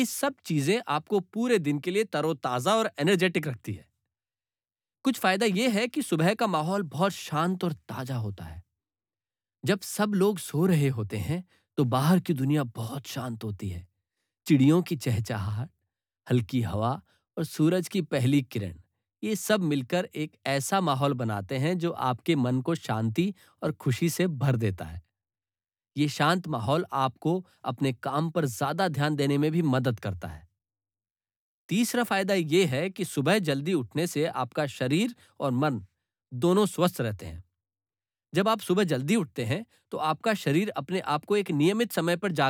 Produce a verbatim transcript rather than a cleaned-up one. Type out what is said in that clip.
ये सब चीजें आपको पूरे दिन के लिए तरोताजा और एनर्जेटिक रखती है। कुछ फायदा यह है कि सुबह का माहौल बहुत शांत और ताजा होता है। जब सब लोग सो रहे होते हैं, तो बाहर की दुनिया बहुत शांत होती है। चिड़ियों की चहचहाहट, हल्की हवा और सूरज की पहली किरण, ये सब मिलकर एक ऐसा माहौल बनाते हैं जो आपके मन को शांति और खुशी से भर देता है। ये शांत माहौल आपको अपने काम पर ज्यादा ध्यान देने में भी मदद करता है। तीसरा फायदा ये है कि सुबह जल्दी उठने से आपका शरीर और मन दोनों स्वस्थ रहते हैं। जब आप सुबह जल्दी उठते हैं, तो आपका शरीर अपने आप को एक नियमित समय पर